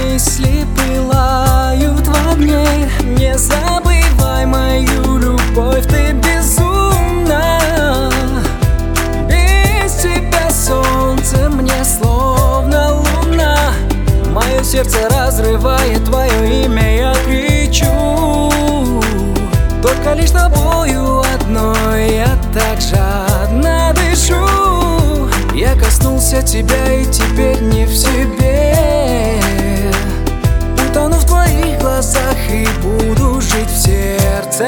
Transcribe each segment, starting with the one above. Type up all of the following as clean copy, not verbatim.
мысли пылают во мне. Не забывай мою любовь, ты безумна. Без тебя солнце мне словно луна. Мое сердце разрывает твое имя, я кричу. Только лишь тобою одной я так жадно дышу. Я коснулся тебя и теперь не в себе. Утону в твоих глазах и буду жить в сердце.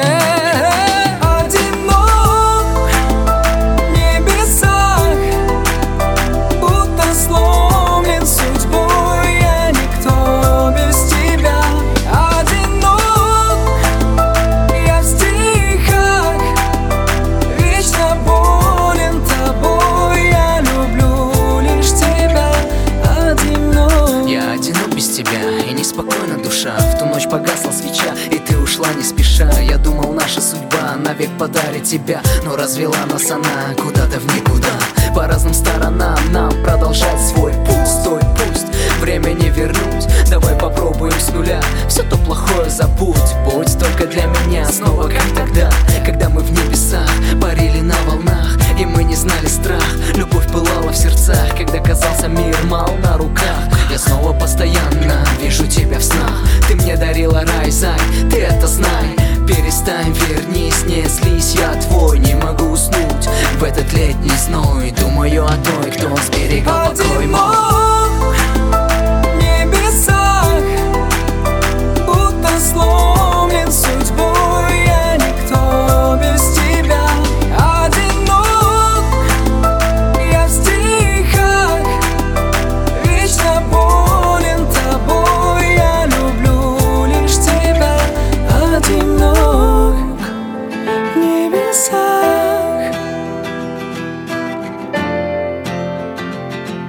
Одинок в небесах, будто сломлен судьбой. Я никто без тебя. Одинок я в стихах, вечно болен тобой. Я люблю лишь тебя. Одинок. Я одинок без тебя, и неспокойна душа. В ту ночь погасла свеча, и ты ушла не спеша. Я думал, наша судьба навек подарит тебя, но развела нас она куда-то в никуда. По разным сторонам нам продолжать свой путь. Стой, пусть время не вернуть. Давай попробуем с нуля, все то плохое забудь. Будь только для меня снова как тогда, когда мы в небесах парили на волнах, и мы не знали страх. Любовь пылала в сердцах, когда казался мир мал на руках. Я снова постоянно вижу тебя в снах. Ты мне дарила рай, зай, ты это знай. Перестань, вернись, не злись, я твой. Не могу уснуть в этот летний зной. Думаю о той, кто сберегал покой мой. Одинок в небесах, будто сломлен судьбой. Я никто без тебя. Одинок я в стихах, вечно болен тобой. Я люблю лишь тебя. Одинок в небесах.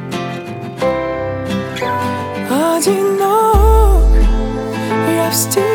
Одинок я в стихах.